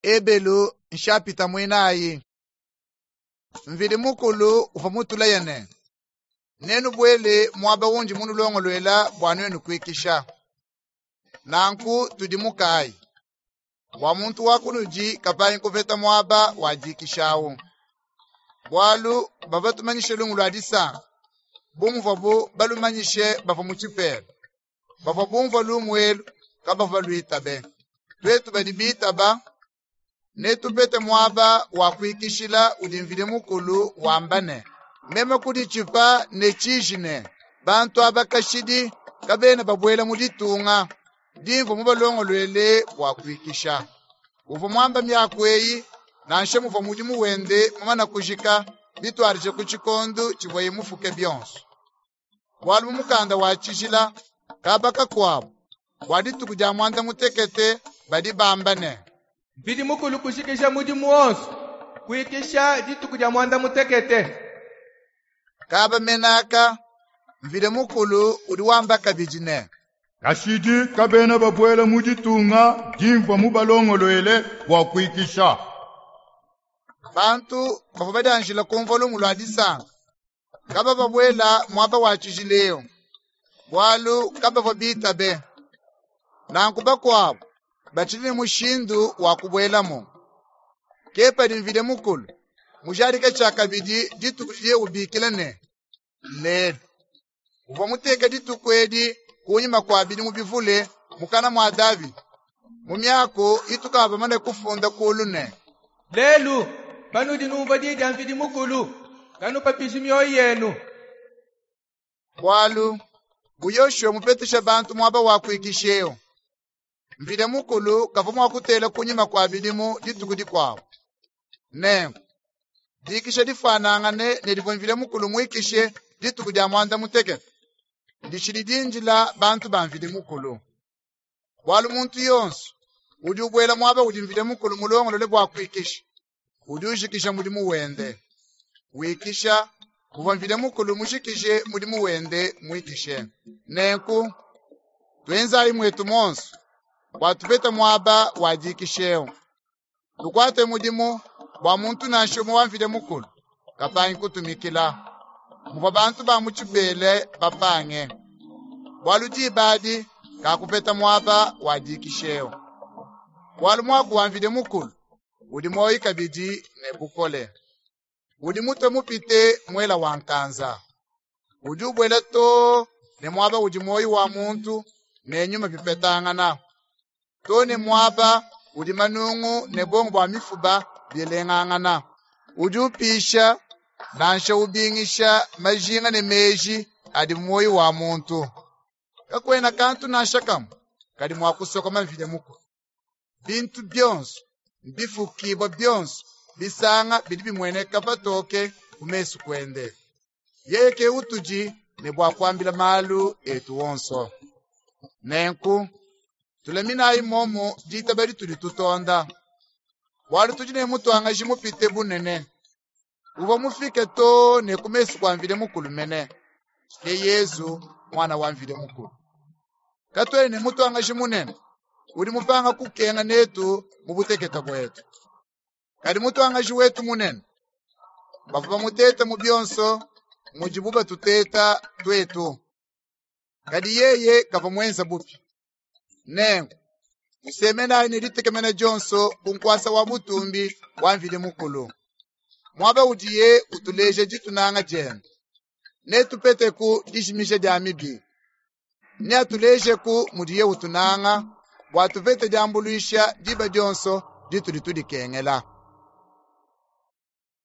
ebelu nshapita mwinayi mvili mukulu ufamutula yene nenu bwele mwaba wunji munu longolwela bwanu yenu kwikisha nanku tudimukai wa muntu wakunuji kapayi nkuveta mwaba wajikishawu bwalu babatumanyishe lungu lwadisa bumva bu balumanyishe bafa muchipele bafa bumva lumwelu kabafa luitabe twetu badibitaba netupete mwaba wakwikishila ulimvile mukulu wambane mema kudi chipa nechijine bantu abakashidi kabena babwela muditunga dimvo mubalongo lwele wakwikisha uvo mwamba myakweyi nanshe muva mudi muwende mumana kujika bitwarije kuchikondu chibwaye mufuke byonso walu mukanda wachijila kabaka kwabo waditu kuja mwanda mutekete badi bambane Vidi mukulu kushikisha mudi muonso kuikisha ditu kuja mwanda mutekete kaba menaka mvile mukulu udiwamba kabijine kashidi kabena babwela muditunga dimva mubalongolwele wakwikisha bantu bafubadanjila kumva lungu lwadisanga kaba babwela mwaba wachijileyo bwalu kaba babitabe nankuba kwabo bachili mushindu wakubwelamo kepa dimvile mukulu mujarike chakabidi ditu kujiye ubikilane lelo uva muteka ditu kwedi kunyima kwa bidi mubivule mukana mwa David mumyako itukaba mane kufunda kulune lelu panudi numva didi amvidi mukulu kanu papishi mioyo yenu bwalu buyoshwe mupetesha bantu mwaba wakwikisheyo mvile mukulu kavumu wakutela kunyima kwa bidimu ditukudi kwao ne dikishe difanangane nedivomvile mukulu mwikishe ditukudi amwanda mutekete ndishilidinjila bantu bamvile mukulu bwalu muntu yonso udi ubwela mwaba udi mvile mukulu mulongo lole bwakwikisha udi ushikisha mudi muwende wikisha uvomvile mukulu mushikishe mudi muwende mwikishe nenku twenzayi mwetu monso watupeta mwaba wajikisheo tukwate mudimu bwa muntu nanshomo wamvile mukulu kapanyi kutumikila muva bantu ba muchibele bapange bwalu jibadi kakupeta mwaba wajikisheo bwalu mwaku wamvile mukulu udi moyi kabidi nebukole udi muto mupite mwela wankanza udi ubwele to ne mwaba udi moyi wa muntu nenyuma pipetangana to ne mwaba udi manungu ne bongo bwa mifuba bielengangana udi upisha nansha ubingisha majinga ne meji adi moyi wa muntu kakwena kantu nashakamu kadi mwakusoko mavile muko bintu byonso bifukibwa byonso bisanga bidi bimweneka patoke kumesu kwende yeke utuji ne bwakwambila malu etu wonso nenku tulemina imomo jita bari tuli tutonda wali tujine mutu angaji mupite bunene uva mufike to ne kumesu kwamvile mukulu mene ye Yesu mwana wamvile mukulu katwele ne mutu angaji munene uli mupanga kukenga netu mubuteketa bwetu kadi mutu angaji wetu munene bafuba muteta mubyonso mujibuba tuteta twetu kadi yeye kava mwenza bupi nengo usemena ine litekemena jonso kunkwasa wa butumbi wamvile mukulu mwaba udiye utuleje jitunanga jene netu pete ku dishimisha jamibi ne atuleje ku mudiye utunanga watuvete jambuluisha diba jonso ditu ditudi kengela